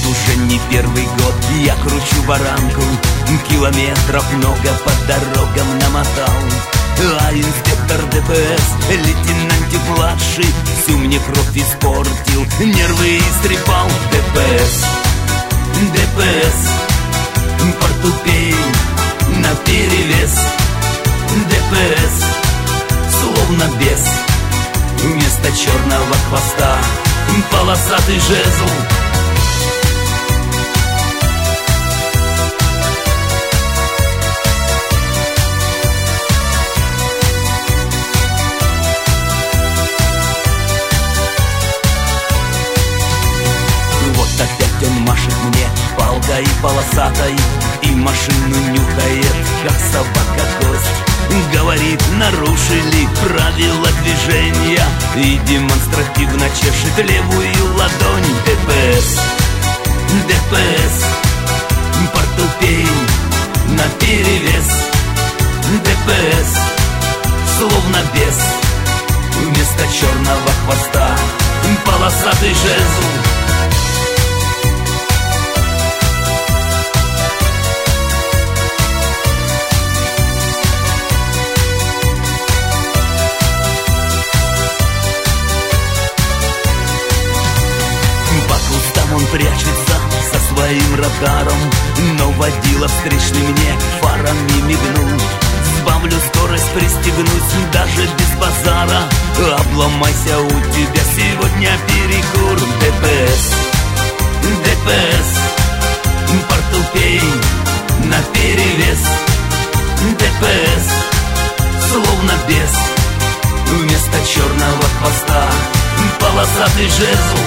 уже не первый год я кручу баранку, километров много по дорогам намотал. А инспектор ДПС, лейтенантик младший, всю мне кровь испортил, нервы истрепал. ДПС, ДПС, портупей наперевес. ДПС, словно бес, вместо черного хвоста полосатый жезл. Вот опять он машет мне палкой полосатой и машину нюхает, как собака кость. Говорит, нарушили правила движения и демонстративно чешет левую ладонь. ДПС, ДПС, портупей наперевес. ДПС, словно бес, вместо черного хвоста полосатый жезл. Он прячется со своим радаром, но водила встречный мне фарами мигнул. Сбавлю скорость, пристегнусь даже без базара. Обломайся, у тебя сегодня перекур. ДПС, ДПС, портупей наперевес. ДПС, словно бес, вместо черного хвоста полосатый жезл.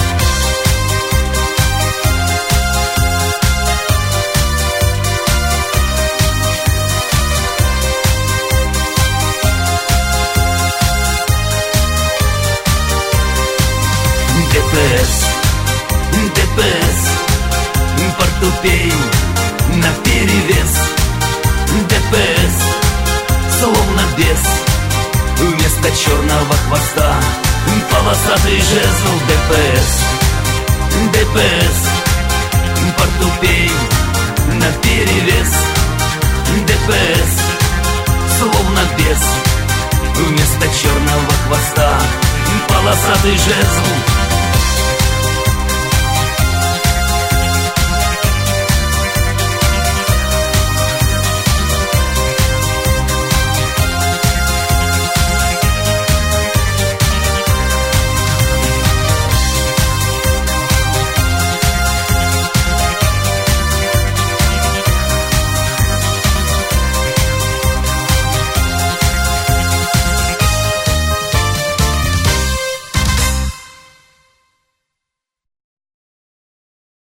ДПС, ДПС, портупей наперевес. ДПС, словно бес, вместо черного хвоста полосатый жезл. ДПС, ДПС, портупей наперевес. ДПС, словно бес, вместо черного хвоста полосатый жезл.